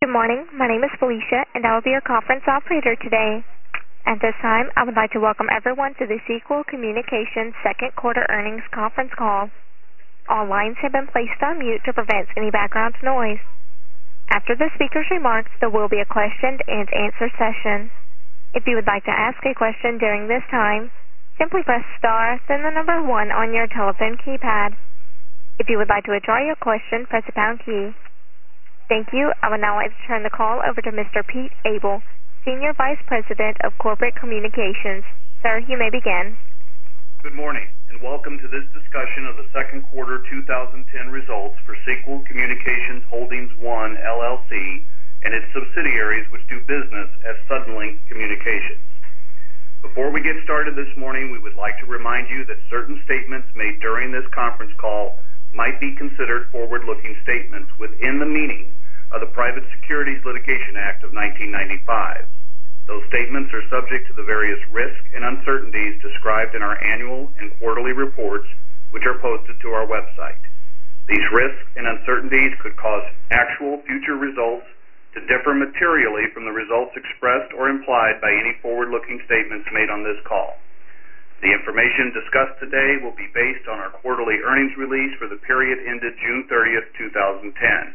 Good morning. My name is Felicia, and I will be your conference operator today. At this time, I would like to welcome everyone to the Sequel Communications second quarter earnings conference call. All lines have been placed on mute to prevent any background noise. After the speaker's remarks, there will be a question and answer session. If you would like to ask a question during this time, simply press star, then the number 1 on your telephone keypad. If you would like to withdraw your question, press the pound key. Thank you. I would now like to turn the call over to Mr. Pete Abel, Senior Vice President of Corporate Communications. Sir, you may begin. Good morning, and welcome to this discussion of the second quarter 2010 results for Sequel Communications Holdings I, LLC, and its subsidiaries which do business as Suddenlink Communications. Before we get started this morning, we would like to remind you that certain statements made during this conference call might be considered forward-looking statements within the meaning of the Private Securities Litigation Act of 1995. Those statements are subject to the various risks and uncertainties described in our annual and quarterly reports, which are posted to our website. These risks and uncertainties could cause actual future results to differ materially from the results expressed or implied by any forward-looking statements made on this call. The information discussed today will be based on our quarterly earnings release for the period ended June 30th, 2010.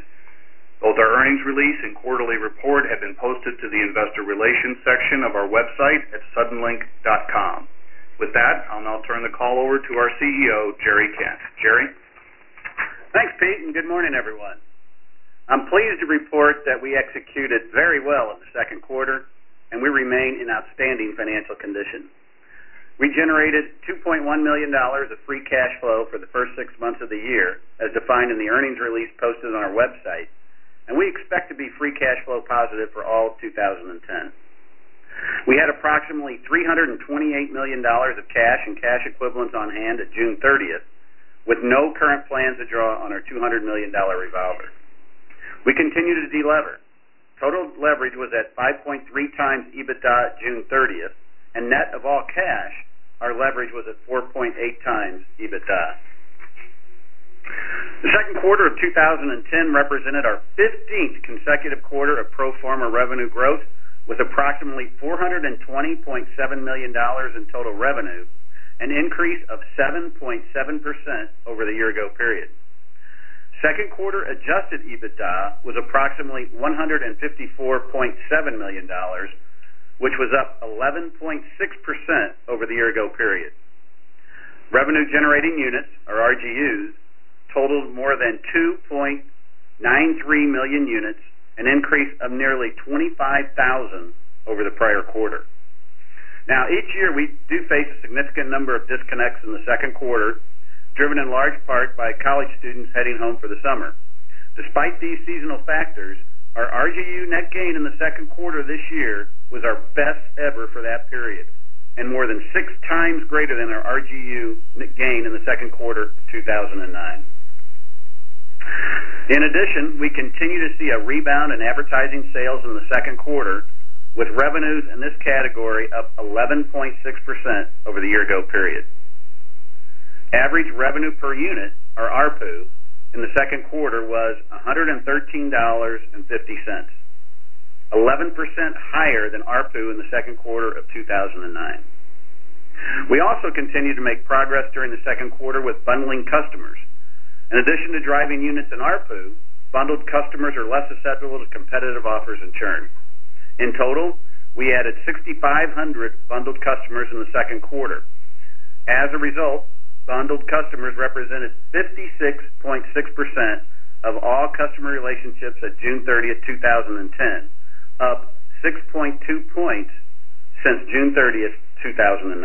Both our earnings release and quarterly report have been posted to the investor relations section of our website at suddenlink.com. With that, I'll now turn the call over to our CEO, Jerry Kent. Jerry? Thanks, Pete, and good morning, everyone. I'm pleased to report that we executed very well in the second quarter, and we remain in outstanding financial condition. We generated $2.1 million of free cash flow for the first 6 months of the year, as defined in the earnings release posted on our website, and we expect to be free cash flow positive for all of 2010. We had approximately $328 million of cash and cash equivalents on hand at June 30th, with no current plans to draw on our $200 million revolver. We continue to delever. Total leverage was at 5.3 times EBITDA at June 30th, and net of all cash, our leverage was at 4.8 times EBITDA. The second quarter of 2010 represented our 15th consecutive quarter of pro forma revenue growth, with approximately $420.7 million in total revenue, an increase of 7.7% over the year-ago period. Second quarter adjusted EBITDA was approximately $154.7 million, which was up 11.6% over the year-ago period. Revenue-generating units, or RGUs, totaled more than 2.93 million units, an increase of nearly 25,000 over the prior quarter. Now, each year we do face a significant number of disconnects in the second quarter, driven in large part by college students heading home for the summer. Despite these seasonal factors, our RGU net gain in the second quarter this year was our best ever for that period, and more than 6 times greater than our RGU net gain in the second quarter of 2009. In addition, we continue to see a rebound in advertising sales in the second quarter, with revenues in this category up 11.6% over the year-ago period. Average revenue per unit, or ARPU, in the second quarter was $113.50, 11% higher than ARPU in the second quarter of 2009. We also continue to make progress during the second quarter with bundling customers. In addition to driving units in ARPU, bundled customers are less susceptible to competitive offers and churn. In total, we added 6,500 bundled customers in the second quarter. As a result, bundled customers represented 56.6% of all customer relationships at June 30th, 2010, up 6.2 points since June 30th, 2009.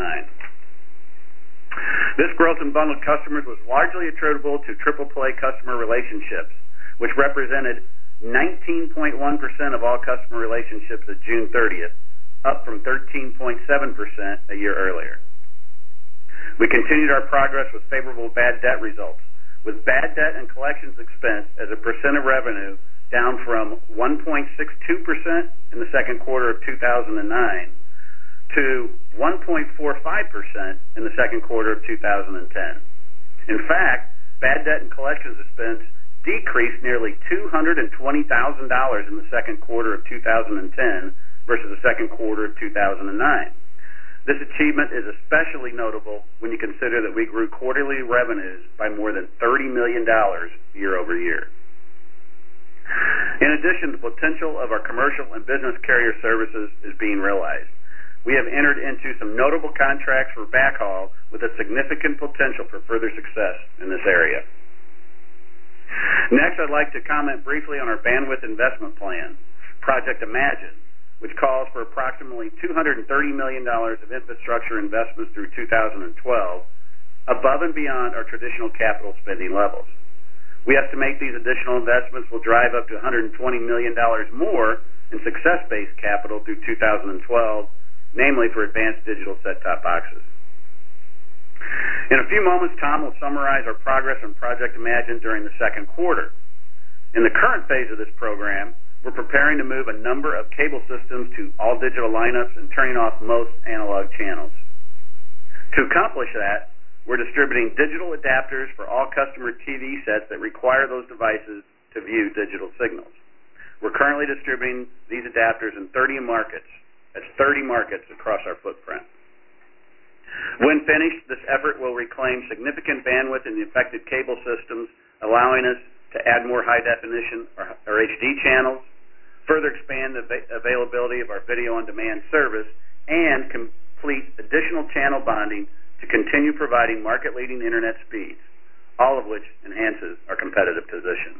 This growth in bundled customers was largely attributable to triple play customer relationships, which represented 19.1% of all customer relationships at June 30th, up from 13.7% a year earlier. We continued our progress with favorable bad debt results, with bad debt and collections expense as a percent of revenue down from 1.62% in the second quarter of 2009 to 1.45% in the second quarter of 2010. In fact, bad debt and collections expense decreased nearly $220,000 in the second quarter of 2010 versus the second quarter of 2009. This achievement is especially notable when you consider that we grew quarterly revenues by more than $30 million year over year. In addition, the potential of our commercial and business carrier services is being realized. We have entered into some notable contracts for backhaul with a significant potential for further success in this area. Next, I'd like to comment briefly on our bandwidth investment plan, Project Imagine, which calls for approximately $230 million of infrastructure investments through 2012, above and beyond our traditional capital spending levels. We estimate these additional investments will drive up to $120 million more in success-based capital through 2012, namely for advanced digital set-top boxes. In a few moments, Tom will summarize our progress on Project Imagine during the second quarter. In the current phase of this program, we're preparing to move a number of cable systems to all digital lineups and turning off most analog channels. To accomplish that, we're distributing digital adapters for all customer TV sets that require those devices to view digital signals. We're currently distributing these adapters in 30 markets. That's 30 markets across our footprint. When finished, this effort will reclaim significant bandwidth in the affected cable systems, allowing us to add more high-definition or HD channels, further expand the availability of our video-on-demand service, and complete additional channel bonding to continue providing market-leading internet speeds, all of which enhances our competitive position.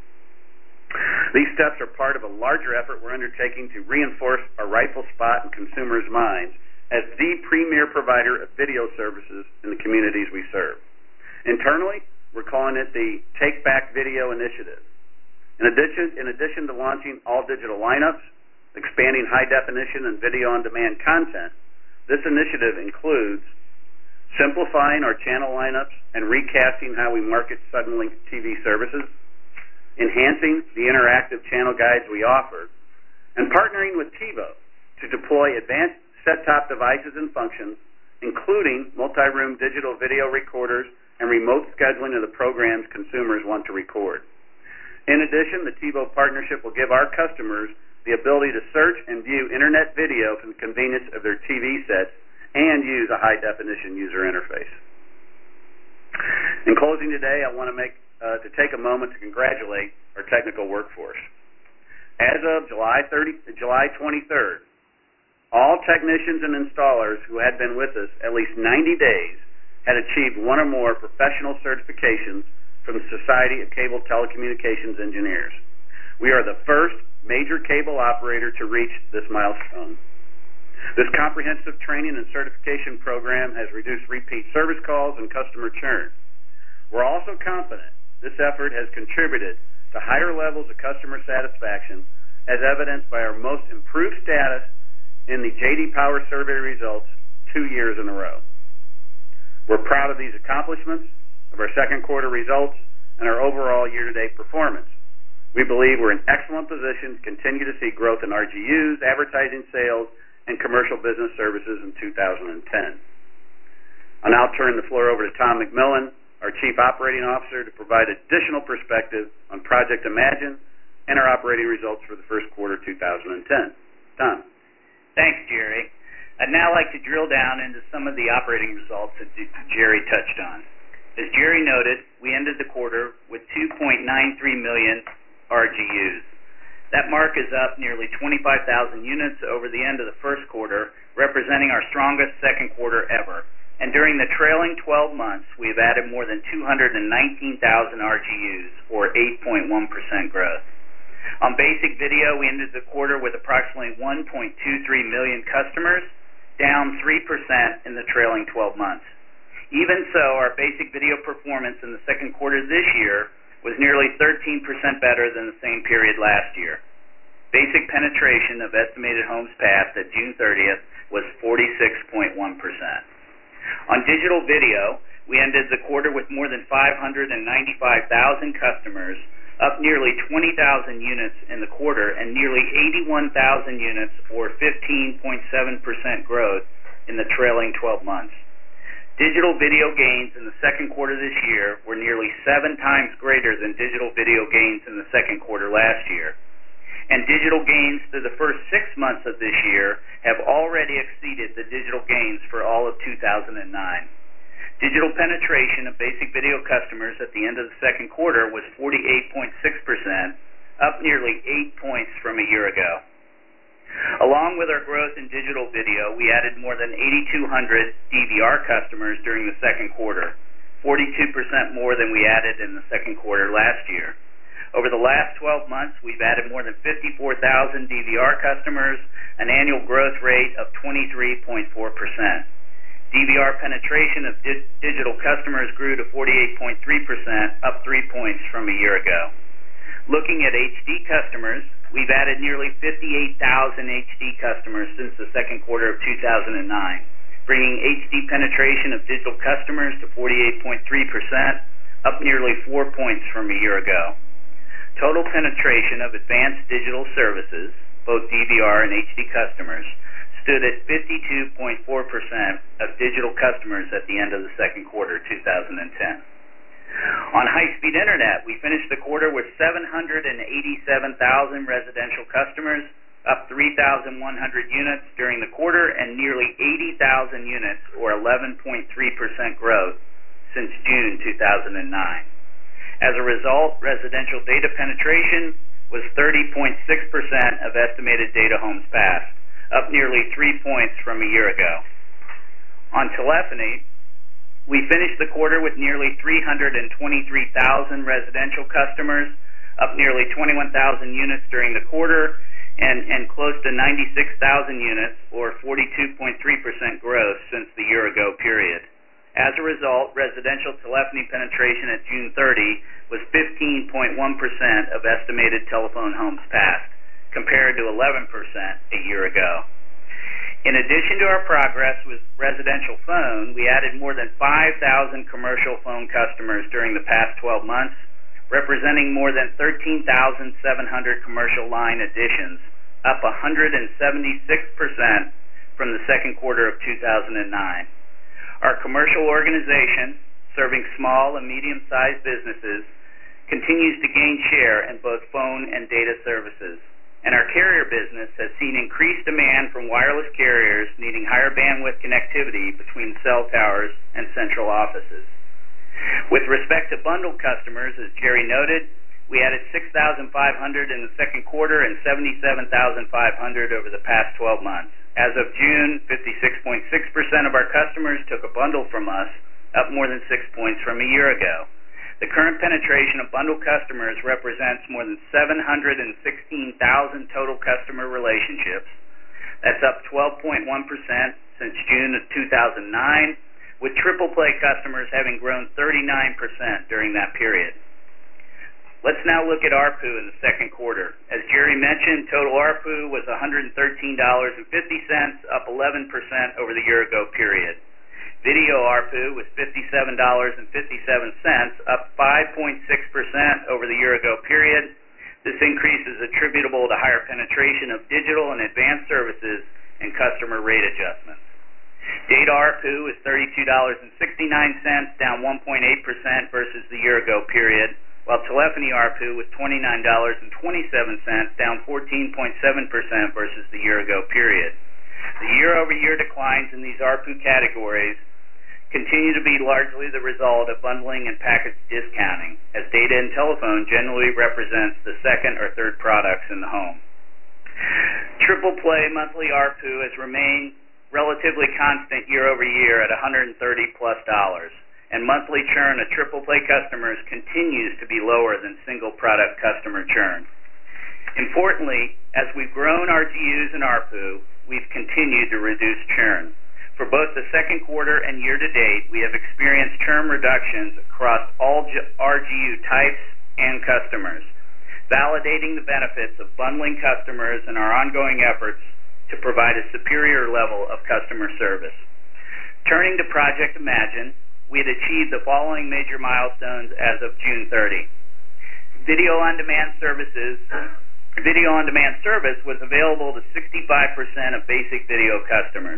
These steps are part of a larger effort we're undertaking to reinforce our rightful spot in consumers' minds as the premier provider of video services in the communities we serve. Internally, we're calling it the Take Back Video Initiative. In addition to launching all digital lineups, expanding high-definition and video-on-demand content, this initiative includes simplifying our channel lineups and recasting how we market Suddenlink TV services, enhancing the interactive channel guides we offer, and partnering with TiVo to deploy advanced set-top devices and functions, including multi-room digital video recorders and remote scheduling of the programs consumers want to record. In addition, the TiVo partnership will give our customers the ability to search and view internet video from the convenience of their TV sets and use a high-definition user interface. In closing today, I want to take a moment to congratulate our technical workforce. As of July 23rd, all technicians and installers who had been with us at least 90 days had achieved one or more professional certifications from the Society of Cable Telecommunications Engineers. We are the first major cable operator to reach this milestone. This comprehensive training and certification program has reduced repeat service calls and customer churn. We're also confident this effort has contributed to higher levels of customer satisfaction, as evidenced by our most improved status in the J.D. Power survey results 2 years in a row. We're proud of these accomplishments, of our second quarter results, and our overall year-to-date performance. We believe we're in excellent position to continue to see growth in RGUs, advertising sales, and commercial business services in 2010. I'll now turn the floor over to Tom McMillan, our Chief Operating Officer, to provide additional perspective on Project Imagine and our operating results for the first quarter 2010. Tom. Thanks, Jerry. I'd now like to drill down into some of the operating results that Jerry touched on. As Jerry noted, we ended the quarter with 2.93 million RGUs. That mark is up nearly 25,000 units over the end of the first quarter, representing our strongest second quarter ever. And during the trailing 12 months, we've added more than 219,000 RGUs, or 8.1% growth. On basic video, we ended the quarter with approximately 1.23 million customers, down 3% in the trailing 12 months. Even so, our basic video performance in the second quarter this year was nearly 13% better than the same period last year. Basic penetration of estimated homes passed at June 30th was 46.1%. On digital video, we ended the quarter with more than 595,000 customers, up nearly 20,000 units in the quarter and nearly 81,000 units, or 15.7% growth in the trailing 12 months. Digital video gains in the second quarter this year were nearly 7 times greater than digital video gains in the second quarter last year. And digital gains through the first 6 months of this year have already exceeded the digital gains for all of 2009. Digital penetration of basic video customers at the end of the second quarter was 48.6%, up nearly 8 points from a year ago. Along with our growth in digital video, we added more than 8,200 DVR customers during the second quarter, 42% more than we added in the second quarter last year. Over the last 12 months, we've added more than 54,000 DVR customers, an annual growth rate of 23.4%. DVR penetration of digital customers grew to 48.3%, up 3 points from a year ago. Looking at HD customers, we've added nearly 58,000 HD customers since the second quarter of 2009, bringing HD penetration of digital customers to 48.3%, up nearly 4 points from a year ago. Total penetration of advanced digital services, both DVR and HD customers, stood at 52.4% of digital customers at the end of the second quarter 2010. On high-speed internet, we finished the quarter with 787,000 residential customers, up 3,100 units during the quarter, and nearly 80,000 units, or 11.3% growth, since June 2009. As a result, residential data penetration was 30.6% of estimated data homes passed, up nearly 3 points from a year ago. On telephony, we finished the quarter with nearly 323,000 residential customers, up nearly 21,000 units during the quarter, and close to 96,000 units, or 42.3% growth since the year-ago period. As a result, residential telephony penetration at June 30 was 15.1% of estimated telephone homes passed, compared to 11% a year ago. In addition to our progress with residential phone, we added more than 5,000 commercial phone customers during the past 12 months, representing more than 13,700 commercial line additions, up 176% from the second quarter of 2009. Our commercial organization, serving small and medium-sized businesses, continues to gain share in both phone and data services. And our carrier business has seen increased demand from wireless carriers needing higher bandwidth connectivity between cell towers and central offices. With respect to bundled customers, as Jerry noted, we added 6,500 in the second quarter and 77,500 over the past 12 months. As of June, 56.6% of our customers took a bundle from us, up more than 6 points from a year ago. The current penetration of bundled customers represents more than 716,000 total customer relationships. That's up 12.1% since June of 2009, with triple play customers having grown 39% during that period. Let's now look at ARPU in the second quarter. As Jerry mentioned, total ARPU was $113.50, up 11% over the year-ago period. Video ARPU was $57.57, up 5.6% over the year-ago period. This increase is attributable to higher penetration of digital and advanced services and customer rate adjustments. Data ARPU is $32.69, down 1.8% versus the year-ago period, while telephony ARPU was $29.27, down 14.7% versus the year-ago period. The year-over-year declines in these ARPU categories continue to be largely the result of bundling and package discounting, as data and telephone generally represents the second or third products in the home. Triple play monthly ARPU has remained relatively constant year-over-year at $130+, and monthly churn of triple play customers continues to be lower than single product customer churn. Importantly, as we've grown RGUs and ARPU, we've continued to reduce churn. For both the second quarter and year-to-date, we have experienced churn reductions across all RGU types and customers, validating the benefits of bundling customers and our ongoing efforts to provide a superior level of customer service. Turning to Project Imagine, we had achieved the following major milestones as of June 30. Video on demand service was available to 65% of basic video customers.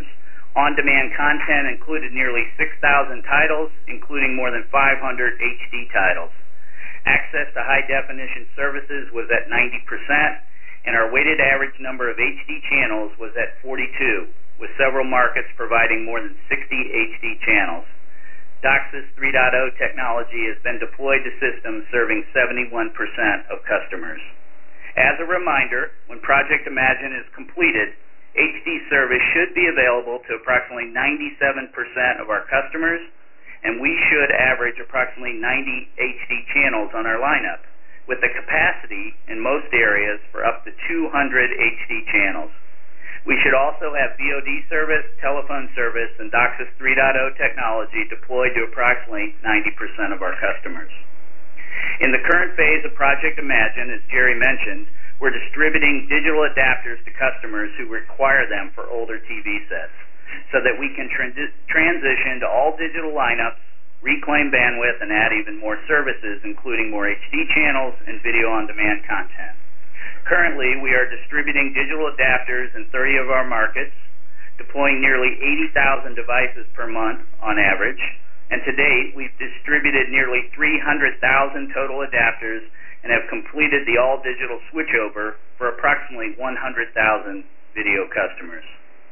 On-demand content included nearly 6,000 titles, including more than 500 HD titles. Access to high-definition services was at 90%, and our weighted average number of HD channels was at 42, with several markets providing more than 60 HD channels. DOCSIS 3.0 technology has been deployed to systems serving 71% of customers. As a reminder, when Project Imagine is completed, HD service should be available to approximately 97% of our customers, and we should average approximately 90 HD channels on our lineup, with the capacity in most areas for up to 200 HD channels. We should also have VOD service, telephone service, and DOCSIS 3.0 technology deployed to approximately 90% of our customers. In the current phase of Project Imagine, as Jerry mentioned, we're distributing digital adapters to customers who require them for older TV sets so that we can transition to all digital lineups, reclaim bandwidth, and add even more services, including more HD channels and video-on-demand content. Currently, we are distributing digital adapters in 30 of our markets, deploying nearly 80,000 devices per month on average, and to date, we've distributed nearly 300,000 total adapters and have completed the all-digital switchover for approximately 100,000 video customers.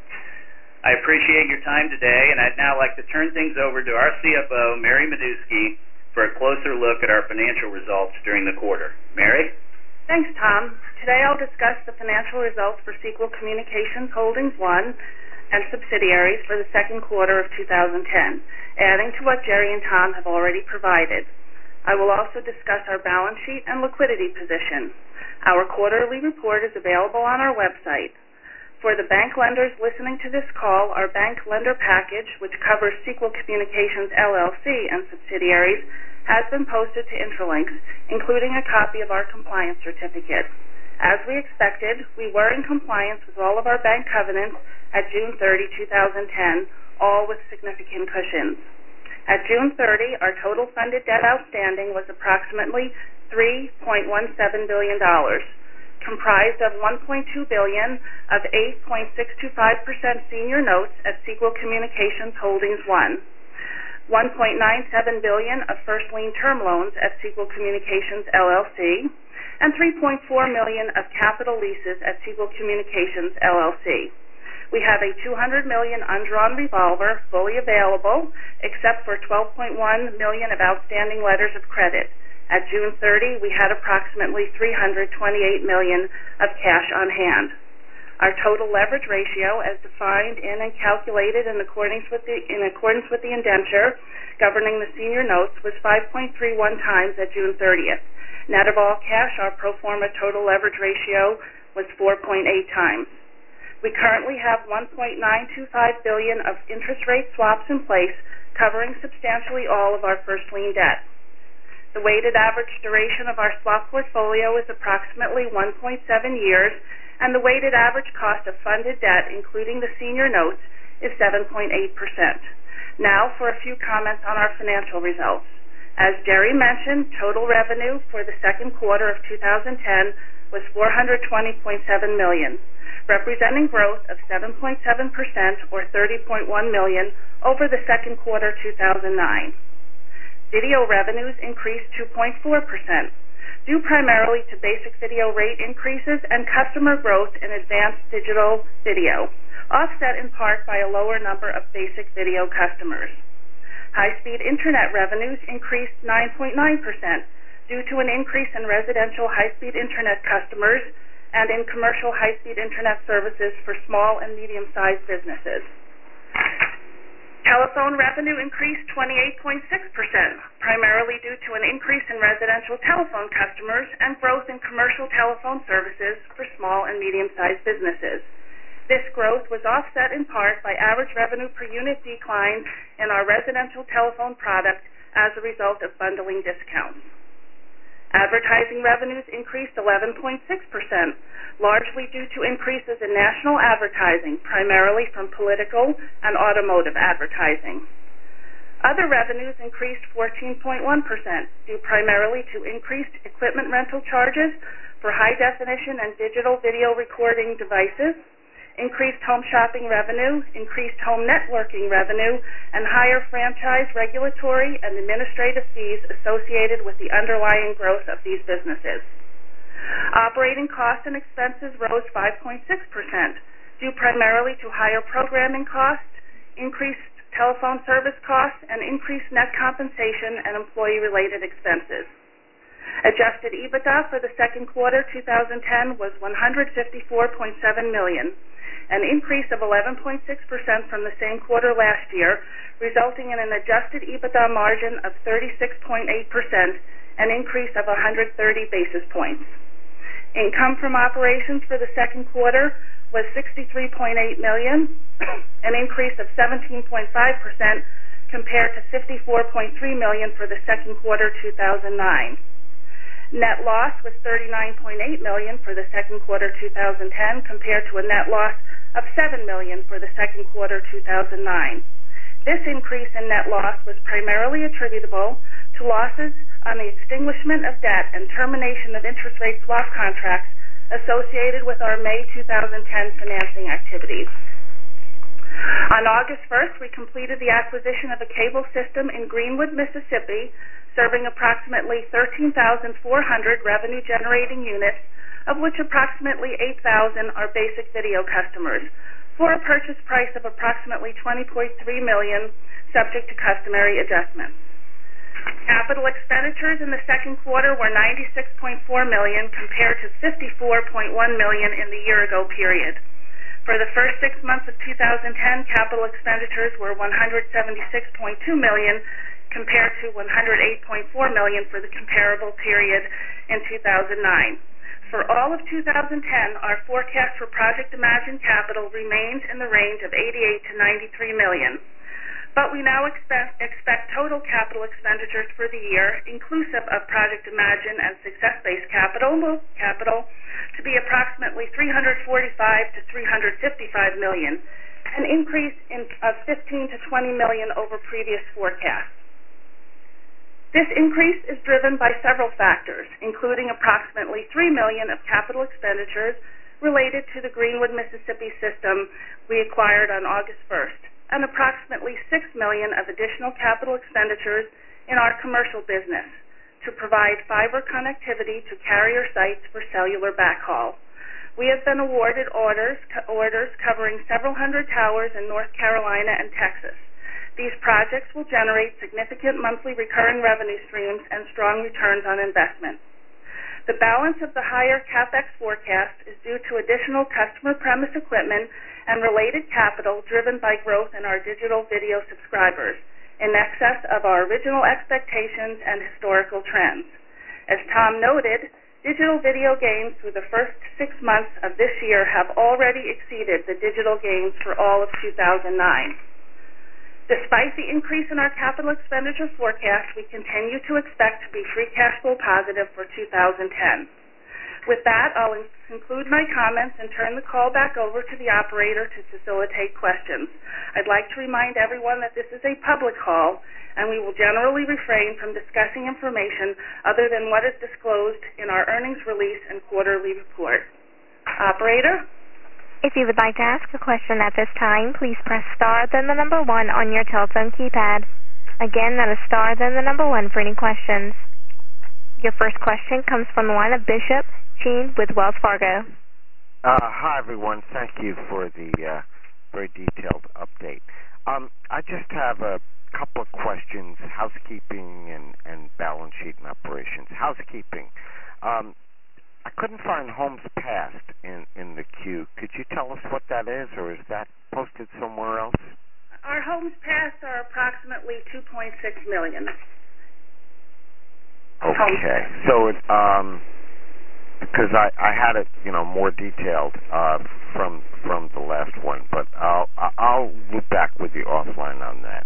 I appreciate your time today, and I'd now like to turn things over to our CFO, Mary Medusky, for a closer look at our financial results during the quarter. Mary? Thanks, Tom. Today I'll discuss the financial results for Sequel Communications Holdings I and subsidiaries for the second quarter of 2010, adding to what Jerry and Tom have already provided. I will also discuss our balance sheet and liquidity position. Our quarterly report is available on our website. For the bank lenders listening to this call, our bank lender package, which covers Sequel Communications LLC and subsidiaries, has been posted to Intralinks, including a copy of our compliance certificate. As we expected, we were in compliance with all of our bank covenants at June 30, 2010, all with significant cushions. At June 30, our total funded debt outstanding was approximately $3.17 billion, comprised of $1.2 billion of 8.625% senior notes at Sequel Communications Holdings I, $1.97 billion of first lien term loans at Sequel Communications LLC, and $3.4 million of capital leases at Sequel Communications LLC. We have a $200 million undrawn revolver fully available, except for $12.1 million of outstanding letters of credit. At June 30, we had approximately $328 million of cash on hand. Our total leverage ratio, as defined in and calculated in accordance with the indenture governing the senior notes, was 5.31 times at June 30th. Net of all cash, our pro forma total leverage ratio was 4.8 times. We currently have $1.925 billion of interest rate swaps in place, covering substantially all of our first lien debt. The weighted average duration of our swap portfolio is approximately 1.7 years, and the weighted average cost of funded debt, including the senior notes, is 7.8%. Now for a few comments on our financial results. As Jerry mentioned, total revenue for the second quarter of 2010 was $420.7 million. Representing growth of 7.7% or $30.1 million over the second quarter 2009. Video revenues increased 2.4%, due primarily to basic video rate increases and customer growth in advanced digital video, offset in part by a lower number of basic video customers. High-speed internet revenues increased 9.9% due to an increase in residential high-speed internet customers and in commercial high-speed internet services for small and medium-sized businesses. Telephone revenue increased 28.6%, primarily due to an increase in residential telephone customers and growth in commercial telephone services for small and medium-sized businesses. This growth was offset in part by average revenue per unit declines in our residential telephone product as a result of bundling discounts. Advertising revenues increased 11.6%, largely due to increases in national advertising, primarily from political and automotive advertising. Other revenues increased 14.1%, due primarily to increased equipment rental charges for high-definition and digital video recording devices, increased home shopping revenue, increased home networking revenue, and higher franchise regulatory and administrative fees associated with the underlying growth of these businesses. Operating costs and expenses rose 5.6%, due primarily to higher programming costs, increased telephone service costs, and increased net compensation and employee-related expenses. Adjusted EBITDA for the second quarter 2010 was $154.7 million, an increase of 11.6% from the same quarter last year, resulting in an adjusted EBITDA margin of 36.8%, an increase of 130 basis points. Income from operations for the second quarter was $63.8 million, an increase of 17.5% compared to $54.3 million for the second quarter 2009. Net loss was $39.8 million for the second quarter 2010 compared to a net loss of $7 million for the second quarter 2009. This increase in net loss was primarily attributable to losses on the extinguishment of debt and termination of interest rate swap contracts associated with our May 2010 financing activities. On August 1st, we completed the acquisition of a cable system in Greenwood, Mississippi, serving approximately 13,400 revenue-generating units, of which approximately 8,000 are basic video customers, for a purchase price of approximately $20.3 million, subject to customary adjustments. Capital expenditures in the second quarter were $96.4 million compared to $54.1 million in the year-ago period. For the first 6 months of 2010, capital expenditures were $176.2 million compared to $108.4 million for the comparable period in 2009. For all of 2010, our forecast for Project Imagine capital remains in the range of $88 to $93 million. But we now expect total capital expenditures for the year, inclusive of Project Imagine and success-based capital to be approximately $345 to $355 million, an increase of $15 to $20 million over previous forecasts. This increase is driven by several factors, including approximately $3 million of capital expenditures related to the Greenwood, Mississippi system we acquired on August 1st. And approximately $6 million of additional capital expenditures in our commercial business to provide fiber connectivity to carrier sites for cellular backhaul. We have been awarded orders covering several hundred towers in North Carolina and Texas. These projects will generate significant monthly recurring revenue streams and strong returns on investment. The balance of the higher CapEx forecast is due to additional customer premise equipment and related capital driven by growth in our digital video subscribers, in excess of our original expectations and historical trends. As Tom noted, digital video gains through the first 6 months of this year have already exceeded the digital gains for all of 2009. Despite the increase in our capital expenditure forecast, we continue to expect to be free cash flow positive for 2010. With that, I'll conclude my comments and turn the call back over to the operator to facilitate questions. I'd like to remind everyone that this is a public call, and we will generally refrain from discussing information other than what is disclosed in our earnings release and quarterly report. Operator? If you would like to ask a question at this time, please press star then the number 1 on your telephone keypad. Again, that is star then the number 1 for any questions. Your first question comes from the line of Bishop Cheen with Wells Fargo. Hi, everyone. Thank you for the very detailed update. I just have a couple of questions, housekeeping and balance sheet and operations. Housekeeping. I couldn't find homes passed in the queue. Could you tell us what that is, or is that posted somewhere else? Our homes passed are approximately 2.6 million. Okay. So because I had it, more detailed from the last one, but I'll loop back with you offline on that.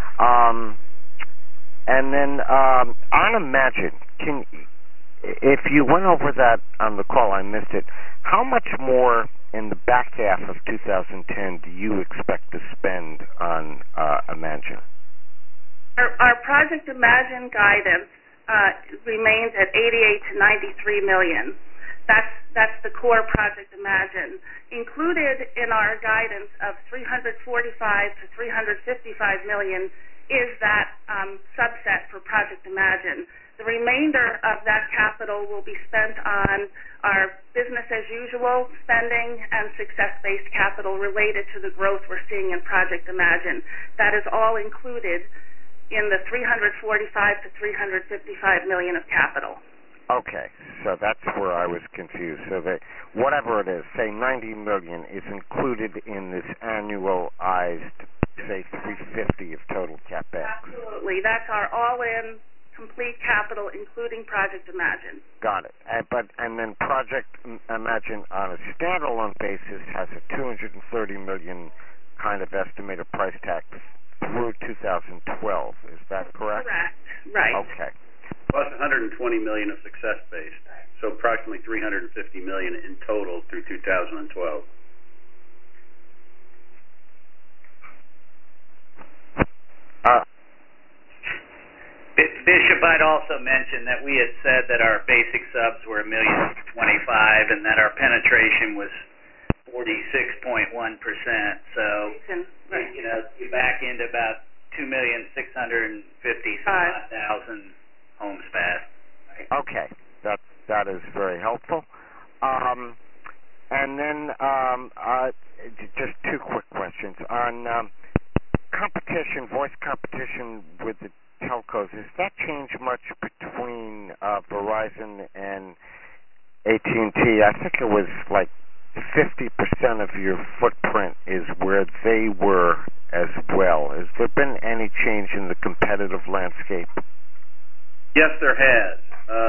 And then on Imagine, if you went over that on the call, I missed it. How much more in the back half of 2010 do you expect to spend on Imagine? Our Project Imagine guidance remains at $88 to $93 million. That's the core Project Imagine. Included in our guidance of $345 to $355 million is that subset for Project Imagine. The remainder of that capital will be spent on our business-as-usual spending and success-based capital related to the growth we're seeing in Project Imagine. That is all included in the $345 to $355 million of capital. Okay, so that's where I was confused. So that whatever it is, say $90 million, is included in this annualized, say, $350 of total CapEx. Absolutely. That's our all-in complete capital, including Project Imagine. Got it. And then Project Imagine on a standalone basis has a $230 million kind of estimated price tag through 2012. Is that correct? Correct. Right. Okay. Plus $120 million of success-based, so approximately $350 million in total through 2012. Bishop, I'd also mention that we had said that our basic subs were 1,025,000 and that our penetration was 46.1%. So, you back into about 2,650,000 homes passed. Okay, that is very helpful. And then just two quick questions on competition, voice competition with the telcos. Has that changed much between Verizon and AT&T? I think it was like 50% of your footprint is where they were as well. Has there been any change in the competitive landscape? Yes, there has.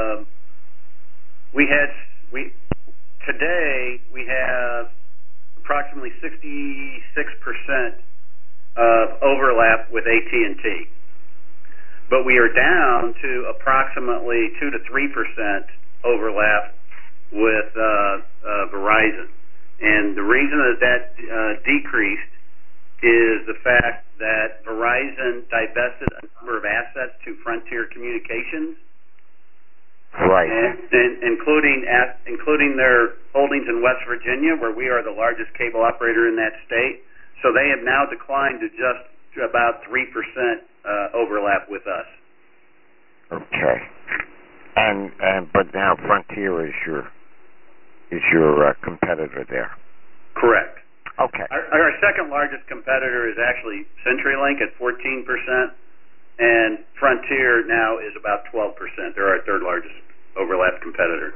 Today we have approximately 66% of overlap with AT&T, but we are down to approximately 2 to 3% overlap with Verizon. And the reason that decreased is the fact that Verizon divested a number of assets to Frontier Communications, right, and including their holdings in West Virginia, where we are the largest cable operator in that state. So they have now declined to just about 3% overlap with us. Okay, but now Frontier is your competitor there. Correct. Okay. Our second largest competitor is actually CenturyLink at 14%, and Frontier now is about 12%. They're our third largest overlap competitor.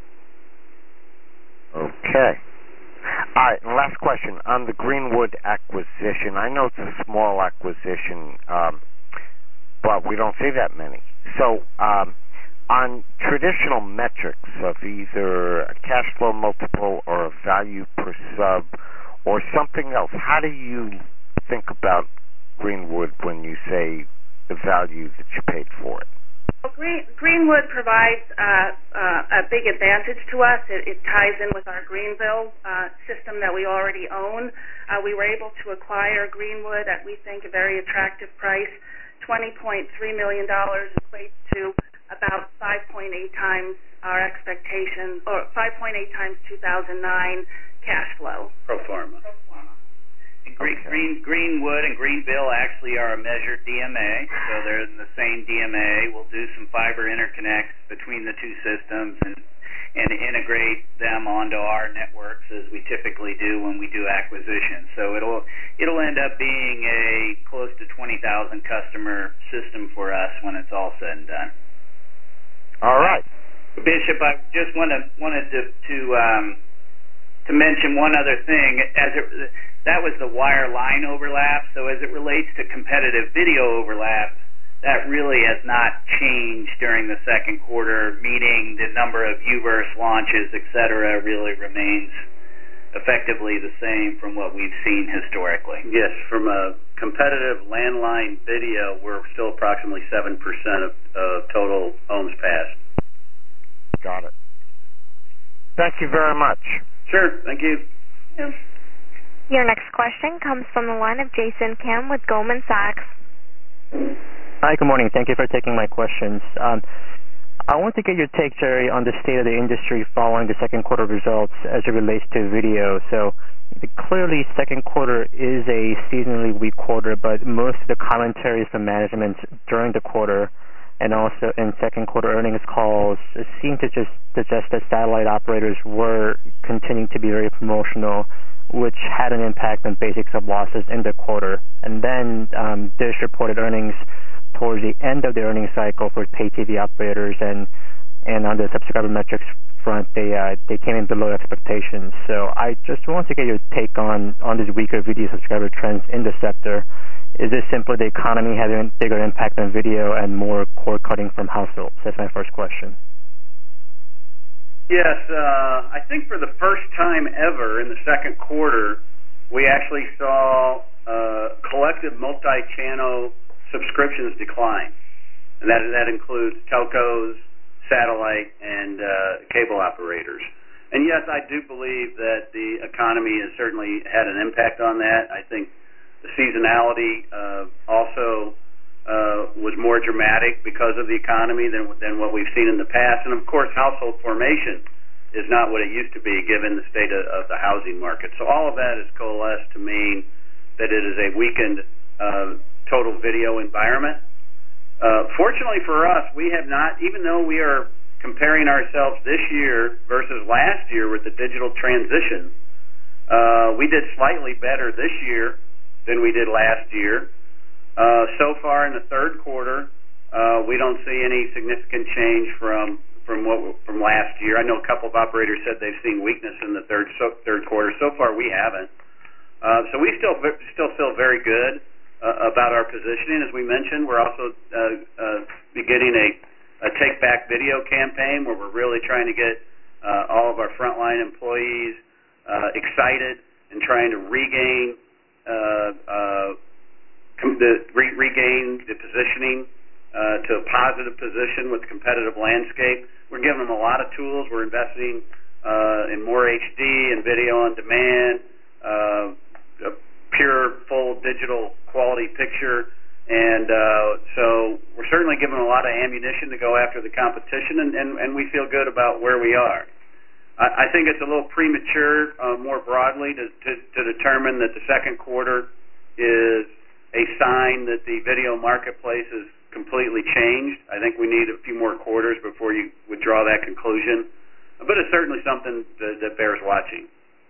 Okay. All right, and last question. On the Greenwood acquisition, I know it's a small acquisition, but we don't see that many. So on traditional metrics of either a cash flow multiple or a value per sub or something else, how do you think about Greenwood when you say the value that you paid for it? Well, Greenwood provides a big advantage to us. It ties in with our Greenville system that we already own. We were able to acquire Greenwood at, we think, a very attractive price. $20.3 million equates to about 5.8 times our expectation, or 5.8 times 2009 cash flow. Pro forma. Greenwood and Greenville actually are a measured DMA, so they're in the same DMA. We'll do some fiber interconnects between the two systems and integrate them onto our networks as we typically do when we do acquisitions. So it'll end up being a close to 20,000 customer system for us when it's all said and done. All right, Bishop, I just wanted to mention one other thing. That was the wireline overlap. So as it relates to competitive video overlap, that really has not changed during the second quarter, meaning the number of UVerse launches, et cetera, really remains effectively the same from what we've seen historically. Yes, from a competitive landline video, we're still approximately 7% of total homes passed. Got it. Thank you very much. Sure, thank you. Yeah. Your next question comes from the line of Jason Kim with Goldman Sachs. Hi, good morning. Thank you for taking my questions. I want to get your take, Jerry, on the state of the industry following the second quarter results as it relates to video. So clearly, second quarter is a seasonally weak quarter, but most of the commentaries from management during the quarter and also in second quarter earnings calls seem to just suggest that satellite operators were continuing to be very promotional, which had an impact on basic sub losses in the quarter. And then Dish reported earnings towards the end of the earnings cycle for pay TV operators, and on the subscriber metrics front, they came in below expectations. So I just want to get your take on these weaker video subscriber trends in the sector. Is this simply the economy having a bigger impact on video and more cord cutting from households? That's my first question. Yes, I think for the first time ever in the second quarter, we actually saw collective multi-channel subscriptions decline, and that includes telcos, satellite, and cable operators. And yes, I do believe that the economy has certainly had an impact on that. I think the seasonality also was more dramatic because of the economy than what we've seen in the past. And of course, household formation is not what it used to be given the state of the housing market. So all of that has coalesced to mean that it is a weakened total video environment. Fortunately for us, we have not, even though we are comparing ourselves this year versus last year with the digital transition, we did slightly better this year than we did last year. So far in the third quarter, we don't see any significant change from last year. I know a couple of operators said they've seen weakness in the third quarter. So far, we haven't. So we still feel very good about our positioning. As we mentioned, we're also beginning a Take Back Video campaign where we're really trying to get all of our frontline employees excited and trying to regain the positioning to a positive position with the competitive landscape. We're giving them a lot of tools. We're investing in more HD and video on demand, pure full digital quality picture, and so we're certainly giving a lot of ammunition to go after the competition, and we feel good about where we are. I think it's a little premature more broadly to determine that the second quarter is a sign that the video marketplace is completely changed. I think we need a few more quarters before you would draw that conclusion, but it's certainly something that bears watching.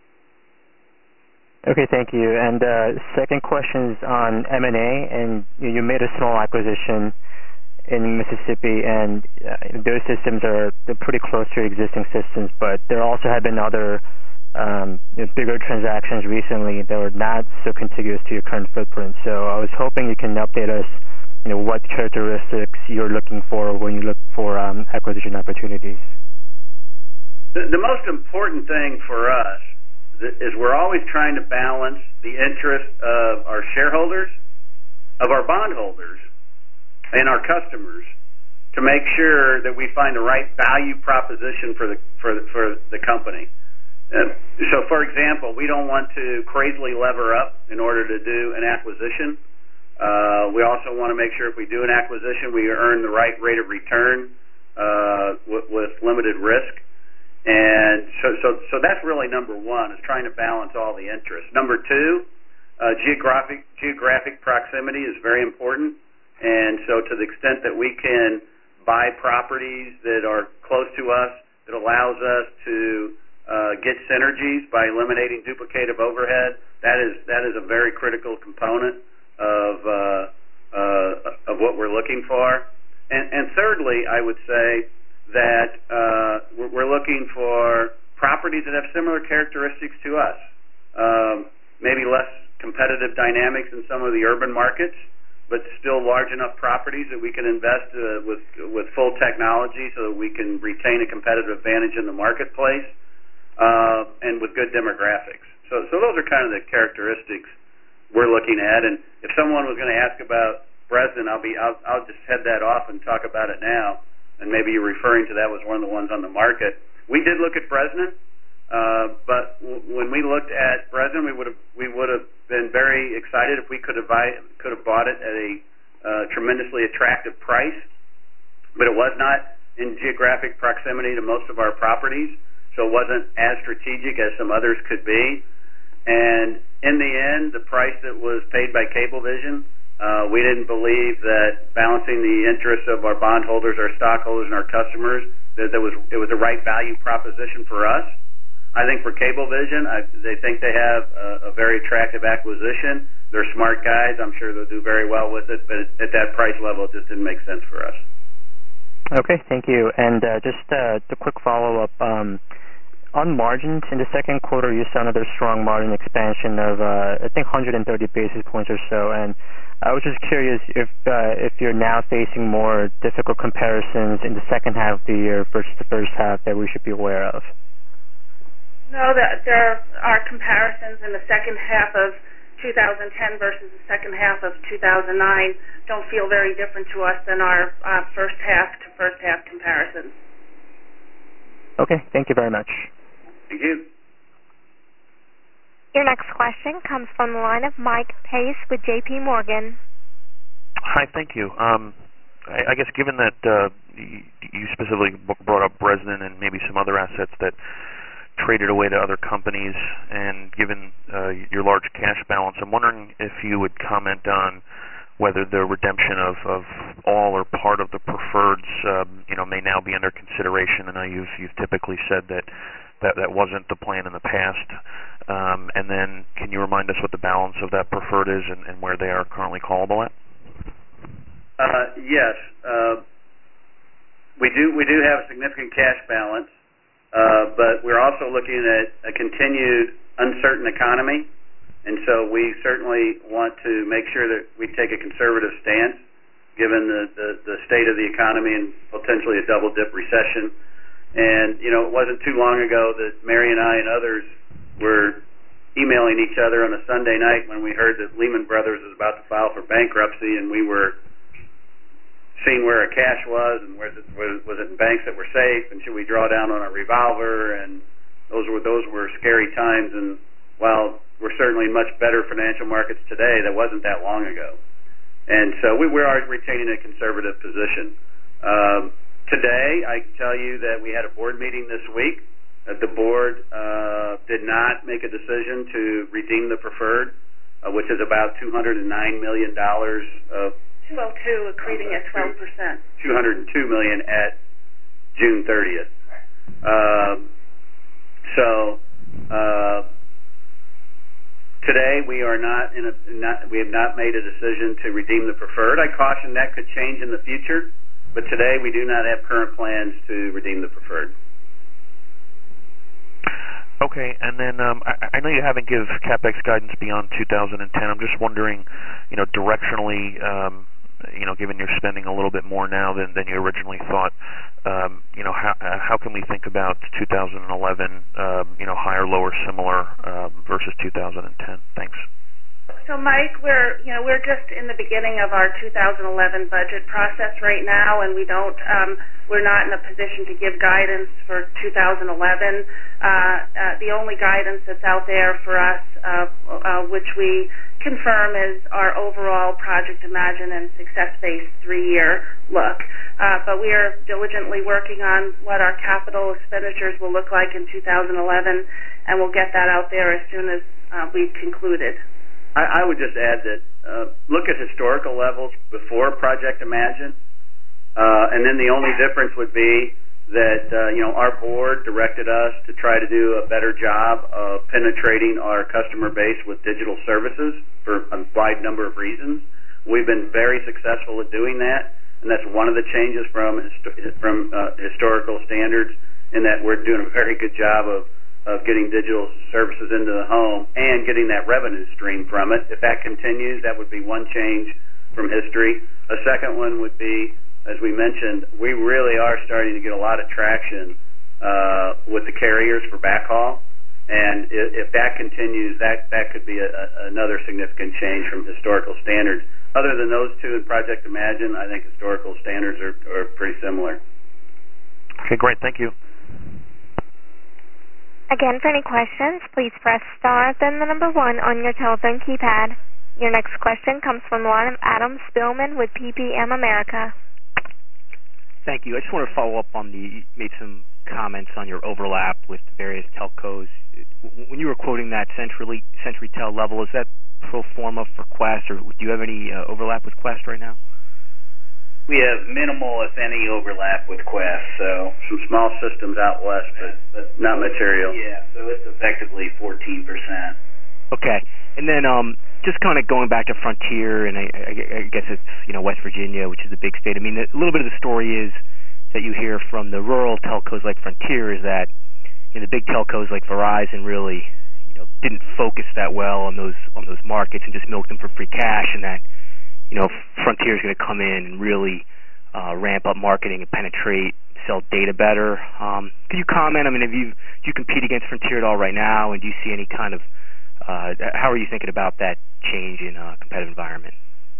Okay, thank you. And second question is on M&A, and you made a small acquisition in Mississippi, and those systems they're pretty close to your existing systems, but there also have been other bigger transactions recently that were not so contiguous to your current footprint. So I was hoping you can update us, what characteristics you're looking for when you look for acquisition opportunities. The most important thing for us is we're always trying to balance the interest of our shareholders, of our bondholders, and our customers to make sure that we find the right value proposition for the company. So, for example, we don't want to crazily lever up in order to do an acquisition. We also want to make sure if we do an acquisition, we earn the right rate of return with limited risk. And so that's really number one, is trying to balance all the interests. Number two, geographic proximity is very important. And so to the extent that we can buy properties that are close to us, that allows us to get synergies by eliminating duplicative overhead, that is a very critical component of what we're looking for. And thirdly, I would say that we're looking for properties that have similar characteristics to us, maybe less competitive dynamics in some of the urban markets, but still large enough properties that we can invest with full technology so that we can retain a competitive advantage in the marketplace, and with good demographics. So those are kind of the characteristics we're looking at. And if someone was going to ask about Bresnan, I'll just head that off and talk about it now. And maybe you're referring to that was one of the ones on the market. We did look at Bresnan, but when we looked at Bresnan, we would have been very excited if we could have bought it at tremendously attractive price, but it was not in geographic proximity to most of our properties, so it wasn't as strategic as some others could be. And in the end, the price that was paid by Cablevision, we didn't believe that balancing the interests of our bondholders, our stockholders, and our customers, that it was the right value proposition for us. I think for Cablevision, they think they have a very attractive acquisition. They're smart guys. I'm sure they'll do very well with it, but at that price level, it just didn't make sense for us. Okay, thank you. And just a quick follow-up. On margins, in the second quarter, you saw another strong margin expansion of, I think, 130 basis points or so. And I was just curious if you're now facing more difficult comparisons in the second half of the year versus the first half that we should be aware of. No, there are comparisons in the second half of 2010 versus the second half of 2009 don't feel very different to us than our first half to first half comparisons. Okay, thank you very much. Thank you. Your next question comes from the line of Mike Pace with J.P. Morgan. Hi, thank you. I guess given that you specifically brought up Bresnan and maybe some other assets that traded away to other companies, and given your large cash balance, I'm wondering if you would comment on whether the redemption of all or part of the preferreds, may now be under consideration. I know you've typically said that wasn't the plan in the past. And then can you remind us what the balance of that preferred is and where they are currently callable at? Yes. We do have a significant cash balance, but we're also looking at a continued uncertain economy, and so we certainly want to make sure that we take a conservative stance given the state of the economy and potentially a double-dip recession. And, it wasn't too long ago that Mary and I and others were emailing each other on a Sunday night when we heard that Lehman Brothers was about to file for bankruptcy, and we were seeing where our cash was and was it in banks that were safe, and should we draw down on our revolver, and those were scary times. And while we're certainly in much better financial markets today, that wasn't that long ago. And so we are retaining a conservative position. Today, I can tell you that we had a board meeting this week. The board did not make a decision to redeem the preferred, which is about $209 million of 202, accreting at 12%. $202 million at June 30th. Today we are we have not made a decision to redeem the preferred. I caution that could change in the future, but today we do not have current plans to redeem the preferred. Okay, and then I know you haven't given CapEx guidance beyond 2010. I'm just wondering, directionally, given you're spending a little bit more now than you originally thought, how can we think about 2011, higher, lower, similar versus 2010? Thanks. So, Mike, we're just in the beginning of our 2011 budget process right now, and we're not in a position to give guidance for 2011. The only guidance that's out there for us, which we confirm, is our overall Project Imagine and success-based 3-year look. But we are diligently working on what our capital expenditures will look like in 2011, and we'll get that out there as soon as we've concluded. I would just add that look at historical levels before Project Imagine, and then the only difference would be that our board directed us to try to do a better job of penetrating our customer base with digital services for a wide number of reasons. We've been very successful at doing that, and that's one of the changes from historical standards, in that we're doing a very good job of getting digital services into the home and getting that revenue stream from it. If that continues, that would be one change from history. A second one would be, as we mentioned, we really are starting to get a lot of traction with the carriers for backhaul, and if that continues, that could be another significant change from historical standards. Other than those two in Project Imagine, I think historical standards are pretty similar. Okay, great. Thank you. Again, for any questions, please press star, then the number 1 on your telephone keypad. Your next question comes from the line of Adam Spillman with PPM America. Thank you. I just want to follow up on you made some comments on your overlap with various telcos. When you were quoting that CenturyTel level, is that pro forma for Qwest, or do you have any overlap with Qwest right now? We have minimal, if any, overlap with Qwest. So some small systems out west, but not material. Yeah, so it's effectively 14%. Okay, and then just kind of going back to Frontier, and I guess it's West Virginia, which is a big state. I mean, a little bit of the story is that you hear from the rural telcos like Frontier is that the big telcos like Verizon really didn't focus that well on those markets and just milked them for free cash, and that Frontier is going to come in and really ramp up marketing and penetrate, sell data better. Could you comment? I mean, do you compete against Frontier at all right now, and do you see any kind of how are you thinking about that change in competitive environment?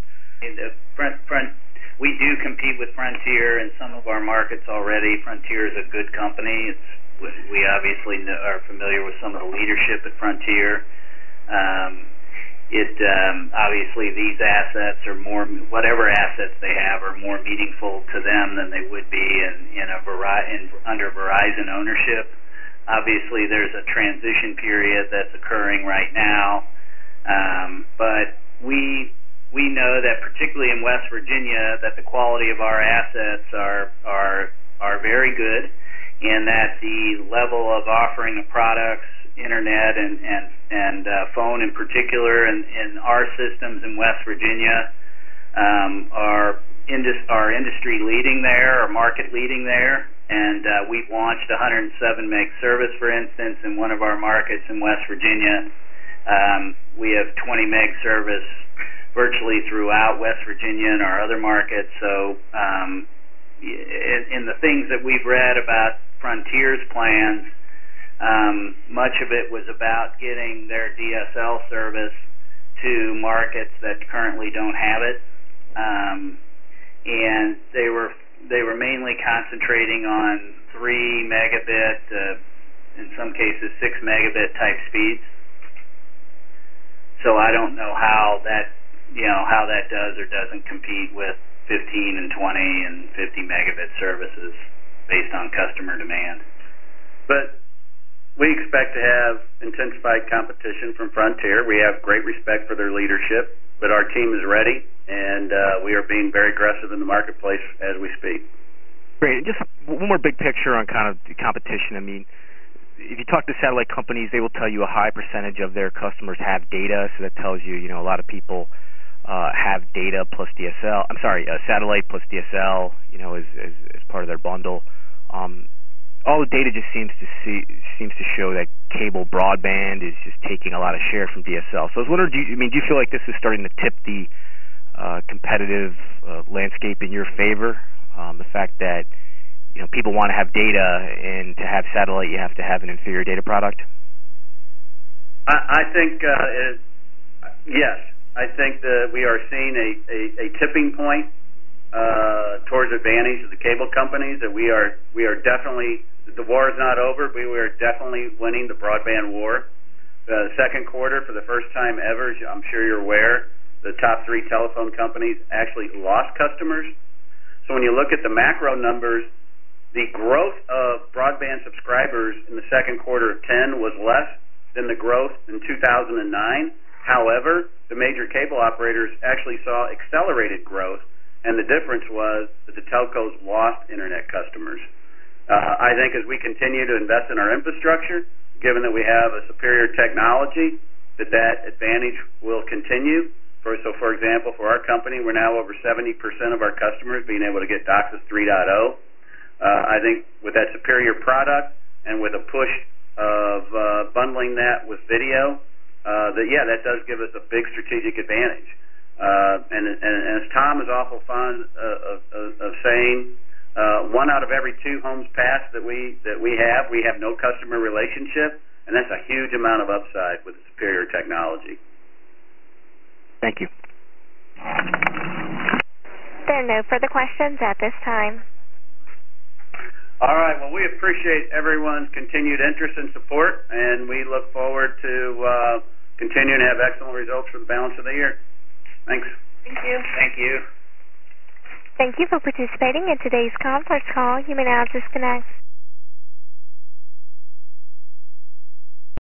We do compete with Frontier in some of our markets already. Frontier is a good company. We obviously are familiar with some of the leadership at Frontier. Obviously these assets are more, whatever assets they have are more meaningful to them than they would be under Verizon ownership. Obviously there's a transition period that's occurring right now, but we know that particularly in West Virginia that the quality of our assets are very good, and that the level of offering of products, internet and phone in particular, in our systems in West Virginia are industry leading there, or market leading there. And we've launched 107 meg service, for instance, in one of our markets in West Virginia. We have 20 meg service virtually throughout West Virginia and our other markets. So in the things that we've read about Frontier's plans, much of it was about getting their DSL service to markets that currently don't have it, and they were mainly concentrating on 3 megabit, in some cases 6 megabit type speeds. So I don't know how that does or doesn't compete with 15 and 20 and 50 megabit services based on customer demand. But we expect to have intensified competition from Frontier. We have great respect for their leadership, but our team is ready, and we are being very aggressive in the marketplace as we speak. Great. And just one more big picture on kind of the competition. I mean, if you talk to satellite companies, they will tell you a high percentage of their customers have data, so that tells you, a lot of people have data plus DSL. I'm sorry, satellite plus DSL, as part of their bundle. All the data just seems to show that cable broadband is just taking a lot of share from DSL. So I was wondering, do you feel like this is starting to tip the competitive landscape in your favor? The fact that people want to have data, and to have satellite, you have to have an inferior data product. I think yes. I think that we are seeing a tipping point towards advantage of the cable companies. That we are definitely, the war is not over, but we are definitely winning the broadband war. The second quarter, for the first time ever, I'm sure you're aware, the top 3 telephone companies actually lost customers. So when you look at the macro numbers, the growth of broadband subscribers in the second quarter of 10 was less than the growth in 2009. However, the major cable operators actually saw accelerated growth, and the difference was that the telcos lost internet customers. I think as we continue to invest in our infrastructure, given that we have a superior technology, that advantage will continue. For example, for our company, we're now over 70% of our customers being able to get DOCSIS 3.0. I think with that superior product and with a push of bundling that with video, that does give us a big strategic advantage. And as Tom is awful fond of saying, 1 out of every 2 homes passed that we have no customer relationship, and that's a huge amount of upside with superior technology. Thank you. There are no further questions at this time. All right. Well, we appreciate everyone's continued interest and support, and we look forward to continuing to have excellent results for the balance of the year. Thanks. Thank you. Thank you. Thank you for participating in today's conference call. You may now disconnect.